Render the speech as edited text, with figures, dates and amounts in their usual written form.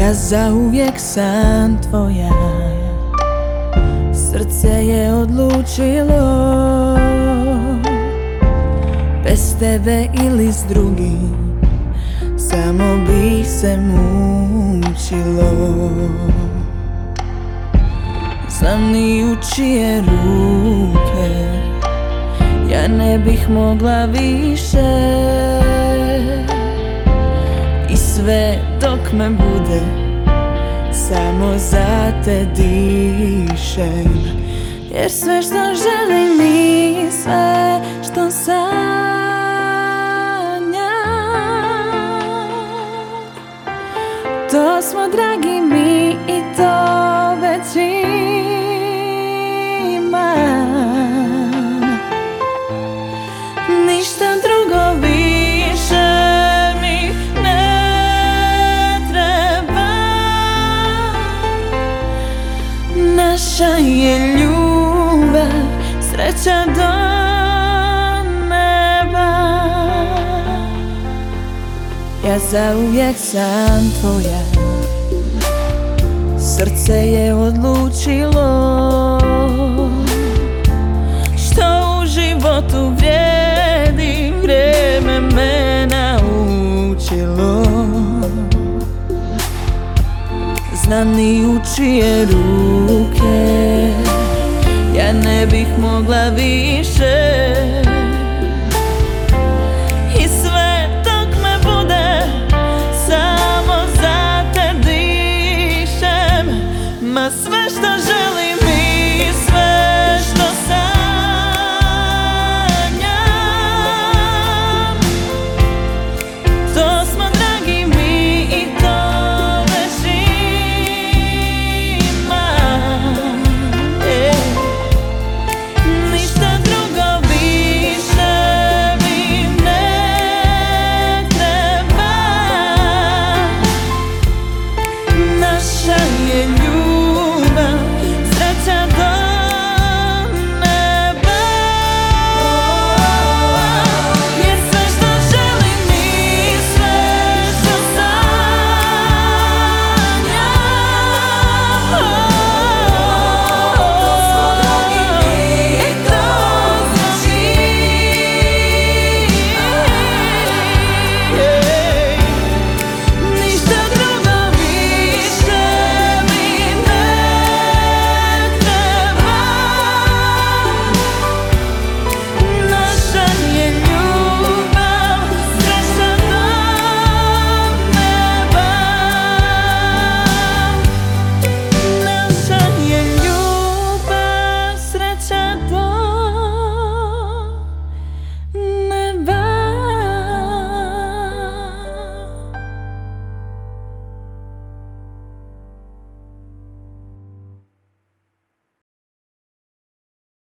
Ja zauvijek sam tvoja, srce je odlučilo, bez tebe ili s drugim samo bi se mučilo. Znam ni u čije ruke ja ne bih mogla više, i sve dok me bude samo za te dišem. Jer sve što želim i sve što sanjam, to smo dragi mi i to već imam. Ništa drugo više mi ne treba. Naša je ljubav sreća do neba. Ja zauvijek sam tvoja, srce je odlučilo, što u životu vrijedi, vrijeme me naučilo. Znam ni u čije ruke ja ne bih mogla više,